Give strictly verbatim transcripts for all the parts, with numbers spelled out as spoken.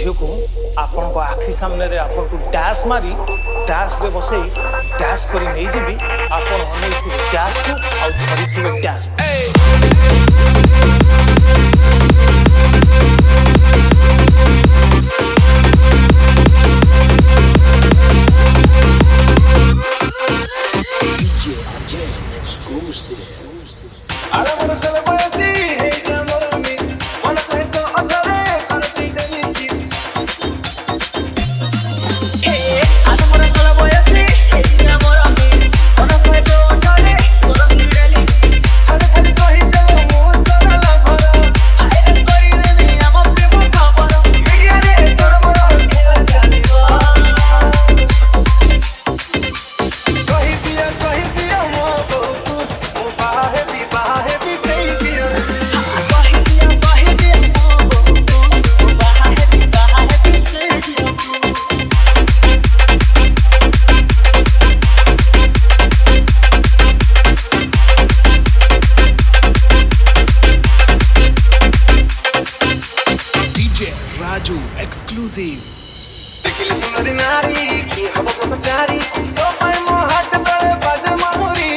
झील को आपण आखि सामने आपन को डैश मारी डैश रे बसई डैश करी नहीं जीवी आपण अनेक डैश को आउ धरी थे डैश Raju exclusive. देखिले सुंदरी नारी की हवा को पचारी तो पाए मो हाथ तले बाजे माहुरी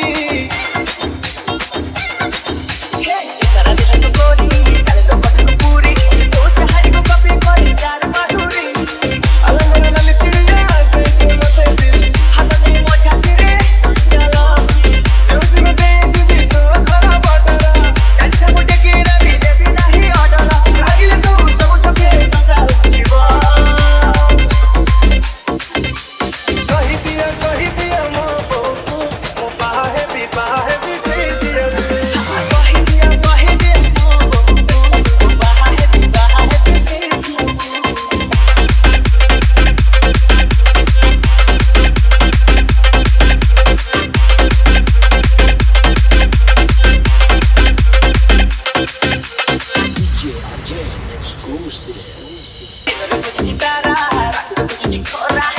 हे सारा दिन तो गोली चले लो पट को पूरी तो चाहड़ी को कभी कोई स्टार माधुरी अरे मेरे लाल चिड़िया देखे मते दिल हाथ में मो छाती रे चलो जो दिन दे जीवी तो खरा बटरा चट्टा मुटे के रवि देवी नहीं ऑर्डर लागिले तू सब छके गंगा जीवा Exclusive.